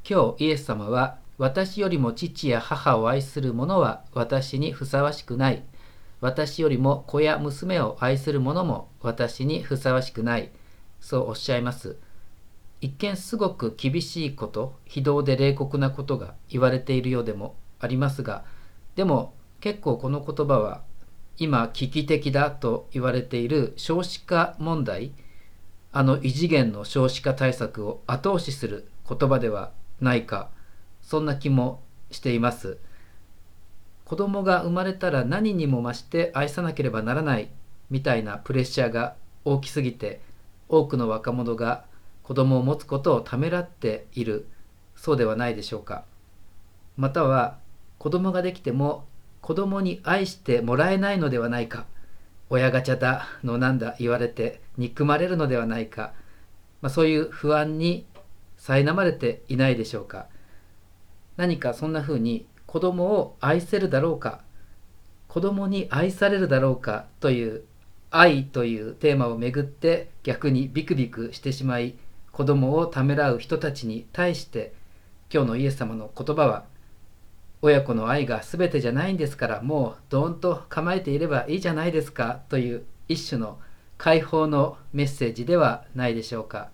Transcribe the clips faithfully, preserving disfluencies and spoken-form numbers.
今日イエス様は、私よりも父や母を愛する者は私にふさわしくない。私よりも子や娘を愛する者も私にふさわしくない。そうおっしゃいます。一見すごく厳しいこと、非道で冷酷なことが言われているようでもありますが、でも結構この言葉は今危機的だと言われている少子化問題、あの異次元の少子化対策を後押しする言葉ではないか、そんな気もしています。子供が生まれたら何にも増して愛さなければならないみたいなプレッシャーが大きすぎて、多くの若者が子供を持つことをためらっている、そうではないでしょうか。または子供ができても子供に愛してもらえないのではないか、親ガチャだのなんだ言われて憎まれるのではないか、まあ、そういう不安に苛まれていないでしょうか。何かそんなふうに子供を愛せるだろうか、子供に愛されるだろうかという愛というテーマをめぐって逆にビクビクしてしまい、子供をためらう人たちに対して今日のイエス様の言葉は、親子の愛が全てじゃないんですから、もうどーんと構えていればいいじゃないですかという一種の解放のメッセージではないでしょうか。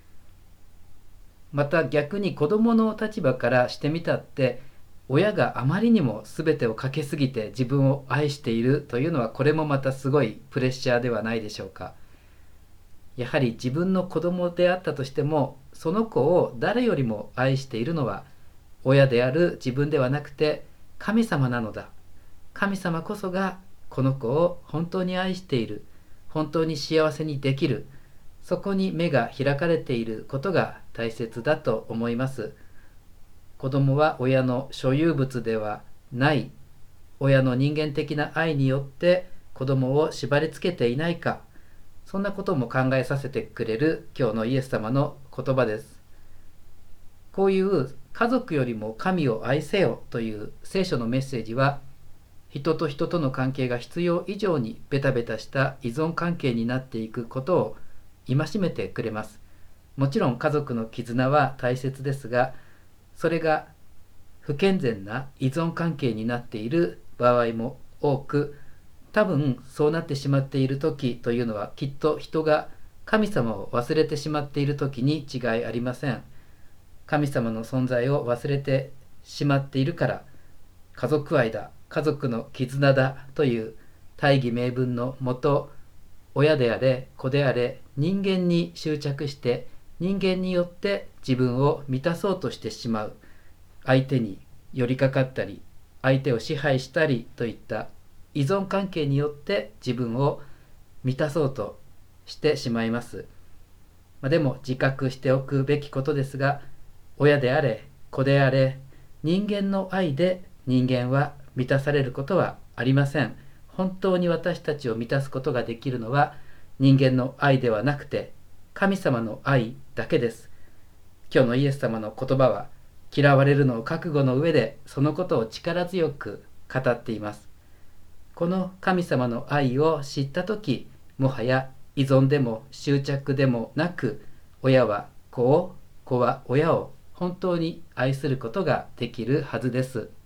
また逆に子どもの立場からしてみたって、親があまりにも全てをかけすぎて自分を愛しているというのは、これもまたすごいプレッシャーではないでしょうか。やはり自分の子供であったとしても、その子を誰よりも愛しているのは親である自分ではなくて神様なのだ。神様こそがこの子を本当に愛している、本当に幸せにできる、そこに目が開かれていることが大切だと思います。子供は親の所有物ではない、親の人間的な愛によって子供を縛り付けていないか、そんなことも考えさせてくれる今日のイエス様の言葉です。こういう家族よりも神を愛せよという聖書のメッセージは、人と人との関係が必要以上にベタベタした依存関係になっていくことを戒めてくれます。もちろん家族の絆は大切ですが、それが不健全な依存関係になっている場合も多く、多分そうなってしまっている時というのは、きっと人が神様を忘れてしまっている時に違いありません。神様の存在を忘れてしまっているから、家族愛だ、家族の絆だという大義名分のもと、親であれ子であれ人間に執着して、人間によって自分を満たそうとしてしまう、相手に寄りかかったり相手を支配したりといった依存関係によって自分を満たそうとしてしまいます。まあ、でも自覚しておくべきことですが、親であれ子であれ人間の愛で人間は満たされることはありません。本当に私たちを満たすことができるのは人間の愛ではなくて神様の愛だけです。今日のイエス様の言葉は、嫌われるのを覚悟の上でそのことを力強く語っています。この神様の愛を知ったとき、もはや依存でも執着でもなく、親は子を、子は親を本当に愛することができるはずです。